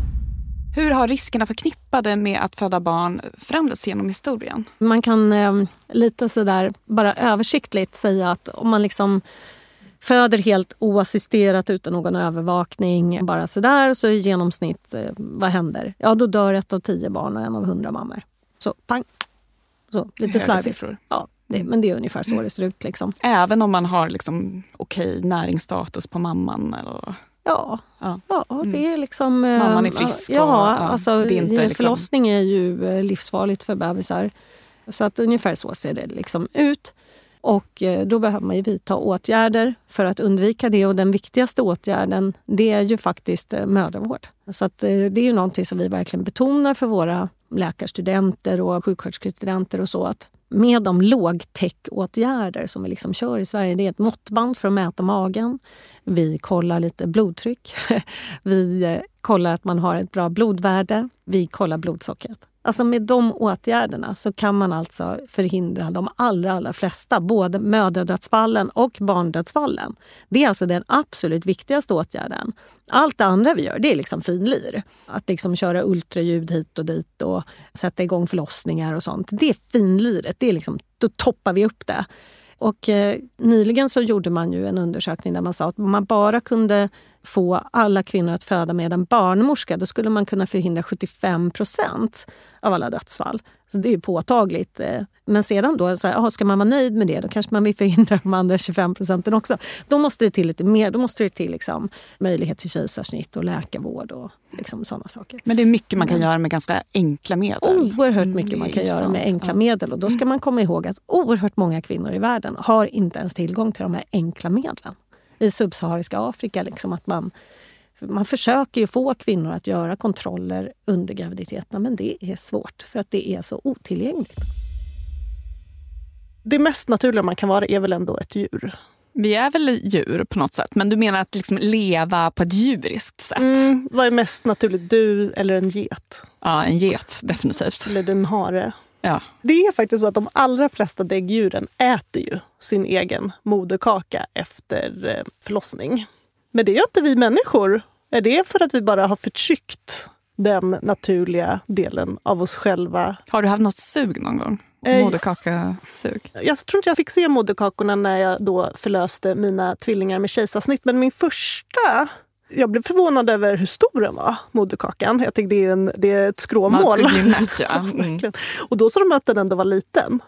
Hur har riskerna förknippade med att föda barn förändrats genom historien? Man kan eh, lite sådär bara översiktligt säga att om man liksom föder helt oassisterat utan någon övervakning bara sådär, så i genomsnitt, eh, vad händer? Ja, då dör ett av tio barn och en av hundra mammor. Så pang! Så, lite slarvigt. Ja, det, men det är ungefär så det ser ut. Liksom. Även om man har liksom, okej näringsstatus på mamman eller... Ja, ja. ja det är liksom... Mamman är frisk. Och, ja, alltså det är inte, liksom... förlossning är ju livsfarligt för bebisar. Så att ungefär så ser det liksom ut. Och då behöver man ju vidta åtgärder för att undvika det. Och den viktigaste åtgärden, det är ju faktiskt mödravård. Så att det är ju någonting som vi verkligen betonar för våra läkarstudenter och sjuksköterskestudenter och så, att med de lågtech-åtgärder som vi liksom kör i Sverige, det är ett måttband för att mäta magen. Vi kollar lite blodtryck. Vi kollar att man har ett bra blodvärde. Vi kollar blodsockret. Alltså med de åtgärderna så kan man alltså förhindra de allra, allra flesta, både mödradödsfallen och barndödsfallen. Det är alltså den absolut viktigaste åtgärden. Allt det andra vi gör, det är liksom finlir. Att liksom köra ultraljud hit och dit och sätta igång förlossningar och sånt. Det är finliret, det är liksom, då toppar vi upp det. Och eh, nyligen så gjorde man ju en undersökning där man sa att man bara kunde få alla kvinnor att föda med en barnmorska, då skulle man kunna förhindra sjuttiofem procent av alla dödsfall. Så det är ju påtagligt. Men sedan då, så här, ska man vara nöjd med det, då kanske man vill förhindra de andra tjugofem procenten också. Då måste det till lite mer, då måste det till liksom, möjlighet till kejsarsnitt och läkarvård och liksom, sådana saker. Men det är mycket man kan göra med ganska enkla medel. Oerhört mycket mm, man kan göra med enkla medel. Och då ska man komma ihåg att oerhört många kvinnor i världen har inte ens tillgång till de här enkla medlen. I subsahariska Afrika, liksom att man, man försöker ju få kvinnor att göra kontroller under graviditeterna, men det är svårt för att det är så otillgängligt. Det mest naturliga man kan vara är väl ändå ett djur. Vi är väl djur på något sätt, men du menar att liksom leva på ett djuriskt sätt? Mm, vad är mest naturligt, du eller en get? Ja, en get, definitivt. Eller en hare. Ja. Det är faktiskt så att de allra flesta däggdjuren äter ju sin egen moderkaka efter förlossning. Men det gör inte vi människor. Är det för att vi bara har förtryckt den naturliga delen av oss själva? Har du haft något sug någon gång? Moderkakasug? Jag tror inte jag fick se moderkakorna när jag då förlöste mina tvillingar med kejsarsnitt. Men min första... Jag blev förvånad över hur stor den var, moderkakan. Jag tyckte det är, en, det är ett skråmål. Man skulle bli nött, ja. Mm. Och då så de att den ändå var liten.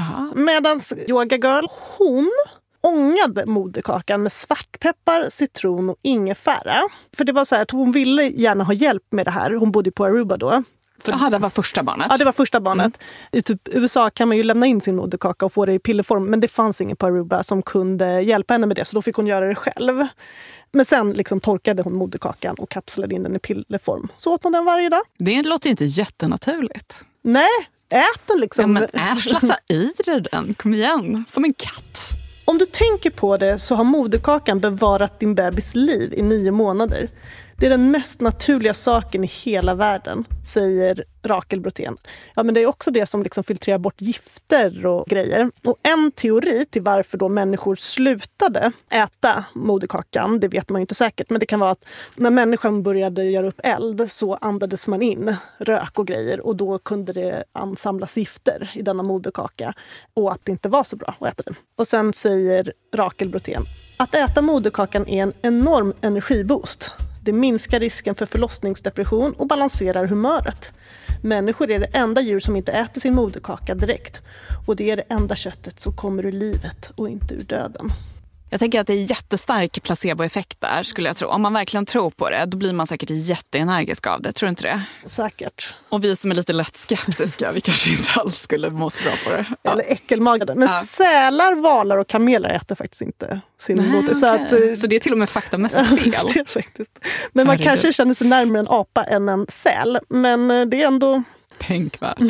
Medan Yoga Girl, hon ångade moderkakan med svartpeppar, citron och ingefära. För det var så här att hon ville gärna ha hjälp med det här. Hon bodde på Aruba då. Jaha, det var första barnet? Ja, det var första barnet. Mm. I typ U S A kan man ju lämna in sin moderkaka och få det i pillerform. Men det fanns ingen på Aruba som kunde hjälpa henne med det. Så då fick hon göra det själv. Men sen liksom torkade hon moderkakan och kapslade in den i pillerform. Så åt hon den varje dag. Det låter inte jättenaturligt. Nej, ät den liksom. Ja, men ät, slafsa i den. Kom igen, som en katt. Om du tänker på det så har moderkakan bevarat din bebis liv i nio månader. Det är den mest naturliga saken i hela världen, säger Rakel Brotén. Ja, men det är också det som liksom filtrerar bort gifter och grejer. Och en teori till varför då människor slutade äta moderkakan, det vet man ju inte säkert, men det kan vara att när människan började göra upp eld så andades man in rök och grejer och då kunde det ansamlas gifter i denna moderkaka och att det inte var så bra att äta den. Och sen säger Rakel Brotén att äta moderkakan är en enorm energiboost. Det minskar risken för förlossningsdepression och balanserar humöret. Människor är det enda djur som inte äter sin moderkaka direkt. Och det är det enda köttet som kommer ur livet och inte ur döden. Jag tänker att det är jättestark placeboeffekt där, skulle jag tro. Om man verkligen tror på det, då blir man säkert jätteenergisk av det. Tror du inte det? Säkert. Och vi som är lite lätt skeptiska, vi kanske inte alls skulle må så bra på det. Ja. Eller äckelmagade. Men ja. Sälar, valar och kameler äter faktiskt inte sin Nej, moder. Okay. Så, att, så det är till och med faktamässigt fel? Det är faktiskt. Men man Herregud. kanske känner sig närmare en apa än en säl. Men det är ändå... Tänkvärt.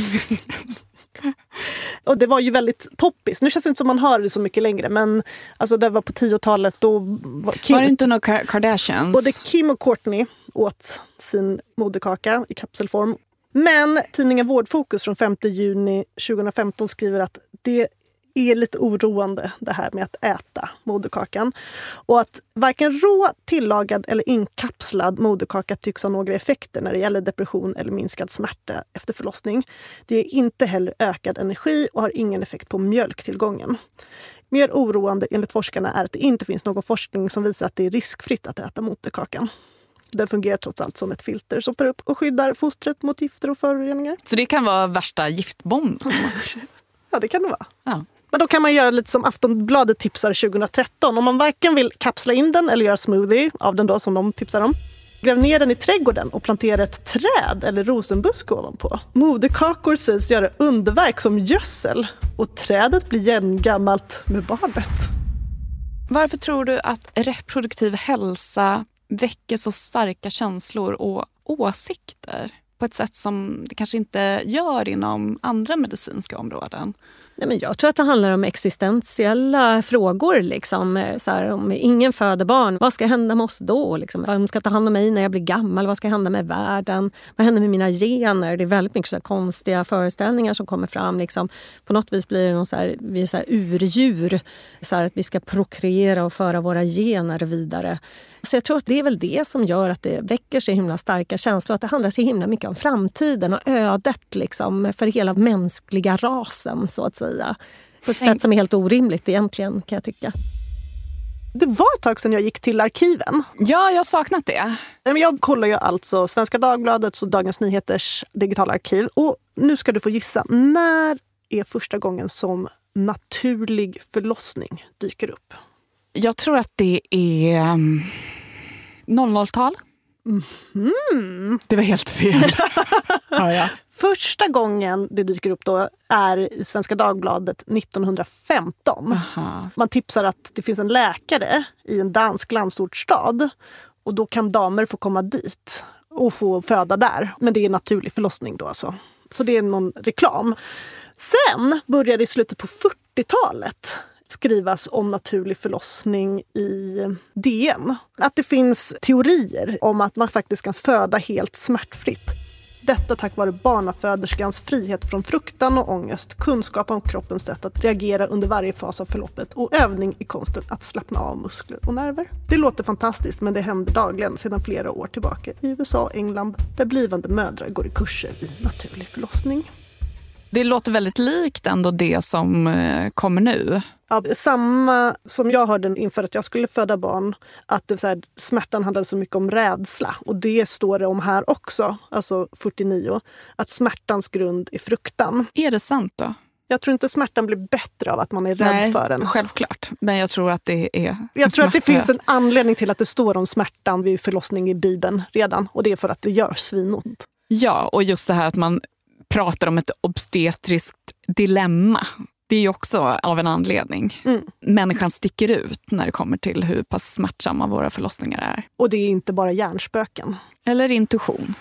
Och det var ju väldigt poppis. Nu känns det inte som man hör det så mycket längre. Men alltså, det var på tiotalet. Då var, Kim, var det inte några Kardashians? Både Kim och Kourtney åt sin moderkaka i kapselform. Men tidningen Vårdfokus från femte juni tjugohundrafemton skriver att det är lite oroande det här med att äta moderkakan. Och att varken rå, tillagad eller inkapslad moderkaka tycks ha några effekter när det gäller depression eller minskad smärta efter förlossning. Det är inte heller ökad energi och har ingen effekt på mjölktillgången. Mer oroande enligt forskarna är att det inte finns någon forskning som visar att det är riskfritt att äta moderkakan. Den fungerar trots allt som ett filter som tar upp och skyddar fostret mot gifter och föroreningar. Så det kan vara värsta giftbomben? Ja, det kan det vara. Ja. Men då kan man göra lite som Aftonbladet tipsar tjugohundratretton. Om man varken vill kapsla in den eller göra smoothie av den då som de tipsar om. Gräv ner den i trädgården och plantera ett träd eller rosenbusk ovanpå. Moderkakor sägs göra underverk som gödsel och trädet blir jämngammalt med barnet. Varför tror du att reproduktiv hälsa väcker så starka känslor och åsikter på ett sätt som det kanske inte gör inom andra medicinska områden? Nej, men jag tror att det handlar om existentiella frågor. Liksom. Så här, om ingen föder barn, vad ska hända med oss då? Liksom? Vem ska ta hand om mig när jag blir gammal? Vad ska hända med världen? Vad händer med mina gener? Det är väldigt mycket så här konstiga föreställningar som kommer fram. Liksom. På något vis blir det någon så här, vi är så här urdjur. Så här, att vi ska prokreera och föra våra gener vidare. Så jag tror att det är väl det som gör att det väcker så himla starka känslor. Att det handlar så himla mycket om framtiden och ödet liksom, för hela mänskliga rasen så att säga. På ett sätt som är helt orimligt egentligen, kan jag tycka. Det var ett tag sedan jag gick till arkiven. Ja, jag har saknat det. Jag kollar ju alltså Svenska Dagbladets och Dagens Nyheters digitala arkiv. Och nu ska du få gissa. När är första gången som naturlig förlossning dyker upp? Jag tror att det är um, noll noll-tal. Mm. Det var helt fel. Ja, ja. Första gången det dyker upp då är i Svenska Dagbladet nittonhundrafemton. Aha. Man tipsar att det finns en läkare i en dansk landsortsstad. Och då kan damer få komma dit och få föda där. Men det är naturlig förlossning då alltså. Så det är någon reklam. Sen börjar det i slutet på fyrtiotalet skrivas om naturlig förlossning i D N. Att det finns teorier om att man faktiskt kan föda helt smärtfritt. Detta tack vare barnaföderskans frihet från fruktan och ångest, kunskap om kroppens sätt att reagera under varje fas av förloppet och övning i konsten att slappna av muskler och nerver. Det låter fantastiskt, men det händer dagligen sedan flera år tillbaka i U S A och England, där blivande mödrar går i kurser i naturlig förlossning. Det låter väldigt likt ändå det som kommer nu. Ja, samma som jag hörde inför att jag skulle föda barn, att det så här, smärtan handlade så mycket om rädsla. Och det står det om här också, alltså fyrtionio, att smärtans grund är fruktan. Är det sant då? Jag tror inte smärtan blir bättre av att man är rädd Nej, för den. Självklart. Men jag tror att det är... Jag tror att det finns en anledning till att det står om smärtan vid förlossning i Bibeln redan. Och det är för att det gör svinont. Ja, och just det här att man pratar om ett obstetriskt dilemma. Det är ju också av en anledning. Mm. Människan sticker ut när det kommer till hur pass smärtsamma våra förlossningar är. Och det är inte bara hjärnspöken. Eller intuition.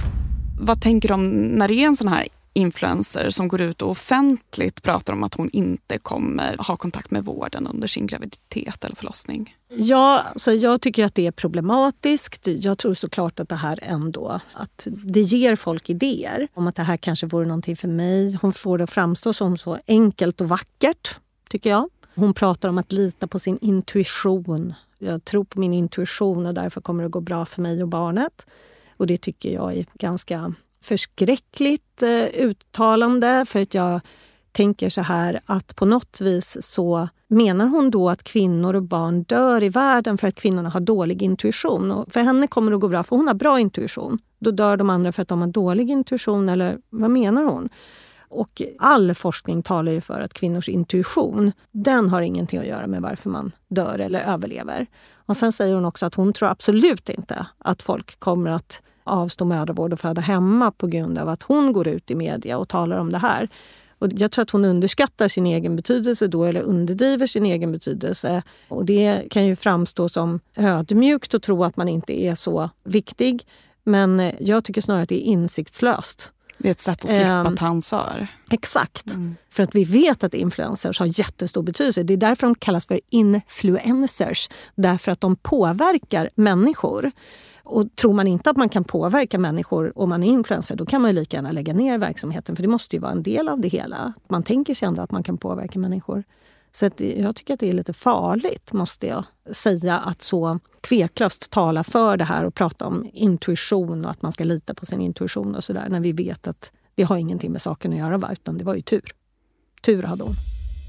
Vad tänker du om när det är en sån här influencer som går ut och offentligt pratar om att hon inte kommer ha kontakt med vården under sin graviditet eller förlossning? Ja, alltså jag tycker att det är problematiskt. Jag tror såklart att det här ändå, att det ger folk idéer om att det här kanske vore någonting för mig. Hon får det att framstå som så enkelt och vackert, tycker jag. Hon pratar om att lita på sin intuition. Jag tror på min intuition och därför kommer det gå bra för mig och barnet. Och det tycker jag är ganska förskräckligt eh, uttalande, för att jag tänker så här att på något vis så menar hon då att kvinnor och barn dör i världen för att kvinnorna har dålig intuition. Och för henne kommer det att gå bra för hon har bra intuition. Då dör de andra för att de har dålig intuition, eller vad menar hon? Och all forskning talar ju för att kvinnors intuition, den har ingenting att göra med varför man dör eller överlever. Och sen säger hon också att hon tror absolut inte att folk kommer att avstå mödravård och föda hemma på grund av att hon går ut i media och talar om det här. Och jag tror att hon underskattar sin egen betydelse då, eller underdriver sin egen betydelse. Och det kan ju framstå som ödmjukt att tro att man inte är så viktig. Men jag tycker snarare att det är insiktslöst. Det är ett sätt att slippa um, ta ansvar. Exakt. Mm. För att vi vet att influencers har jättestor betydelse. Det är därför de kallas för influencers. Därför att de påverkar människor. Och tror man inte att man kan påverka människor om man är influencer, då kan man ju lika gärna lägga ner verksamheten. För det måste ju vara en del av det hela. Man tänker sig ändå att man kan påverka människor. Så att jag tycker att det är lite farligt, måste jag säga, att så tveklöst tala för det här och prata om intuition och att man ska lita på sin intuition och sådär. När vi vet att det har ingenting med saken att göra, utan det var ju tur. Tur hade hon.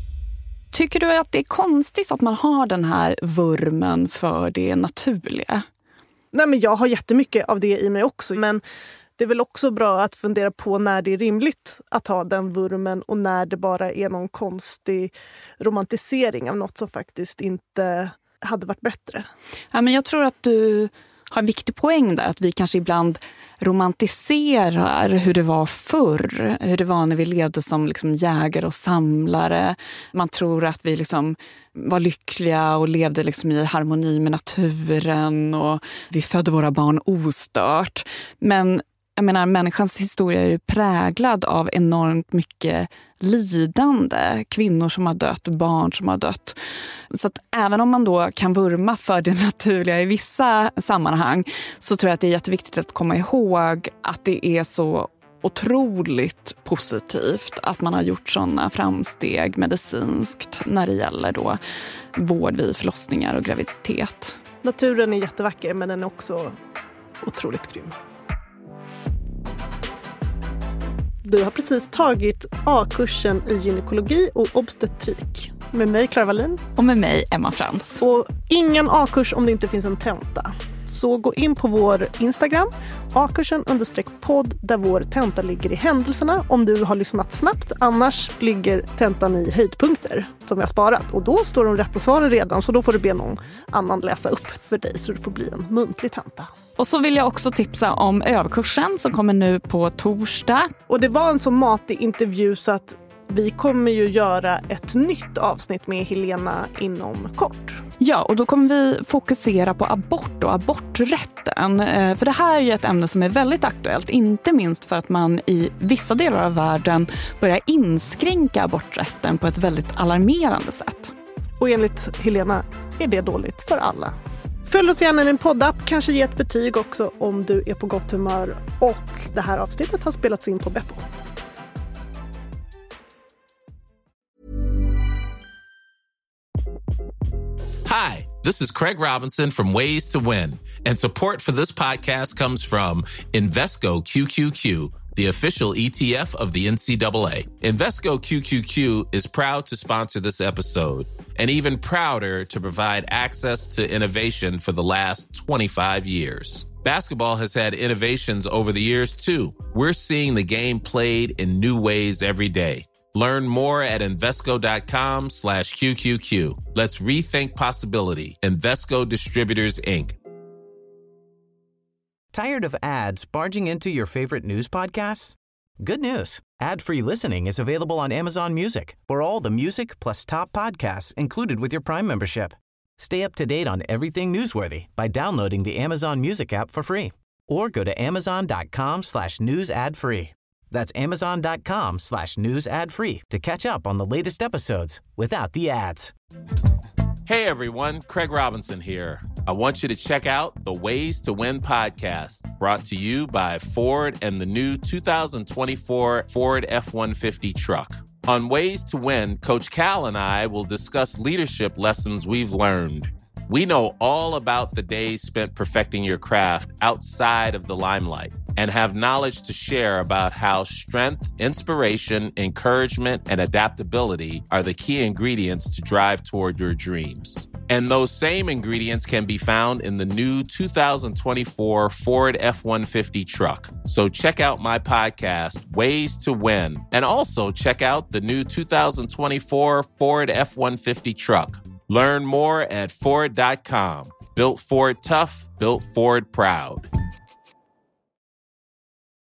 Tycker du att det är konstigt att man har den här vurmen för det naturliga? Nej, men jag har jättemycket av det i mig också, men det är väl också bra att fundera på när det är rimligt att ha den vurmen och när det bara är någon konstig romantisering av något som faktiskt inte hade varit bättre. Ja, men jag tror att du har en viktig poäng där, att vi kanske ibland romantiserar hur det var förr, hur det var när vi levde som liksom jägare och samlare. Man tror att vi liksom var lyckliga och levde liksom i harmoni med naturen och vi födde våra barn ostört. Men jag menar, människans historia är ju präglad av enormt mycket lidande. Kvinnor som har dött, barn som har dött. Så att även om man då kan vurma för det naturliga i vissa sammanhang, så tror jag att det är jätteviktigt att komma ihåg att det är så otroligt positivt att man har gjort sådana framsteg medicinskt när det gäller då vård vid förlossningar och graviditet. Naturen är jättevacker, men den är också otroligt grym. Du har precis tagit A-kursen i gynekologi och obstetrik. Med mig, Clara Wallin. Och med mig, Emma Frans. Och ingen A-kurs om det inte finns en tenta. Så gå in på vår Instagram, A-kursen understreck podd, där vår tenta ligger i händelserna om du har lyssnat snabbt. Annars ligger tentan i höjdpunkter som vi har sparat. Och då står de rätta svaren redan, så då får du be någon annan läsa upp för dig så det får bli en muntlig tenta. Och så vill jag också tipsa om övkursen som kommer nu på torsdag. Och det var en så matig intervju så att vi kommer ju göra ett nytt avsnitt med Helena inom kort. Ja, och då kommer vi fokusera på abort och aborträtten. För det här är ju ett ämne som är väldigt aktuellt, inte minst för att man i vissa delar av världen börjar inskränka aborträtten på ett väldigt alarmerande sätt. Och enligt Helena är det dåligt för alla. Följ oss gärna i din poddapp, kanske ge ett betyg också om du är på gott humör. Och det här avsnittet har spelats in på Beppo. Hi, this is Craig Robinson from Ways to Win, and support for this podcast comes from Invesco Q Q Q, the official E T F of the N C double A. Invesco Q Q Q is proud to sponsor this episode, and even prouder to provide access to innovation for the last twenty-five years. Basketball has had innovations over the years, too. We're seeing the game played in new ways every day. Learn more at Invesco.com slash QQQ. Let's rethink possibility. Invesco Distributors, Incorporated. Tired of ads barging into your favorite news podcasts? Good news. Ad-free listening is available on Amazon Music for all the music plus top podcasts included with your Prime membership. Stay up to date on everything newsworthy by downloading the Amazon Music app for free or go to amazon.com slash news ad free. That's amazon.com slash news ad free to catch up on the latest episodes without the ads. Hey everyone, Craig Robinson here. I want you to check out the Ways to Win podcast, brought to you by Ford and the new two thousand twenty-four Ford F one fifty truck. On Ways to Win, Coach Cal and I will discuss leadership lessons we've learned. We know all about the days spent perfecting your craft outside of the limelight and have knowledge to share about how strength, inspiration, encouragement, and adaptability are the key ingredients to drive toward your dreams. And those same ingredients can be found in the new two thousand twenty-four Ford F one fifty truck. So check out my podcast, Ways to Win, and also check out the new two thousand twenty-four Ford F one fifty truck. Learn more at Ford dot com. Built Ford tough, built Ford proud.